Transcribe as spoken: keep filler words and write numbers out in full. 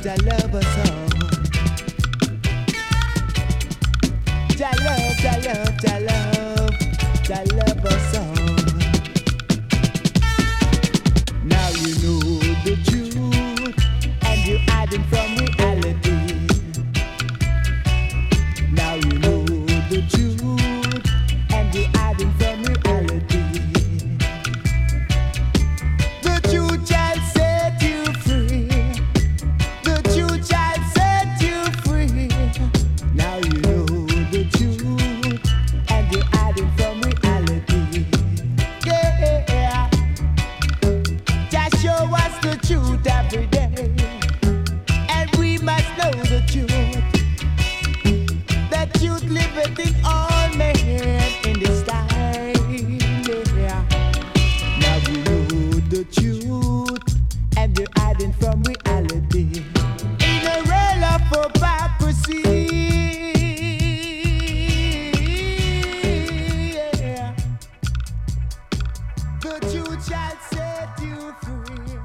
Jah love us all. Jah love, Jah love, Jah love, Jah love us all. Now you know the truth, and you're hiding from reality. Now you know the truth, and you're hiding from reality. The truth shall set you free. The truth shall set you free. Now you know the truth, and you're hiding from reality. Yeah, just show us the truth every day, and we must know the truth. The truth liveth in all men in this time. Yeah. Now we know the truth, and you're hiding from reality. In a realm of hypocrisy, yeah. The truth shall set you free.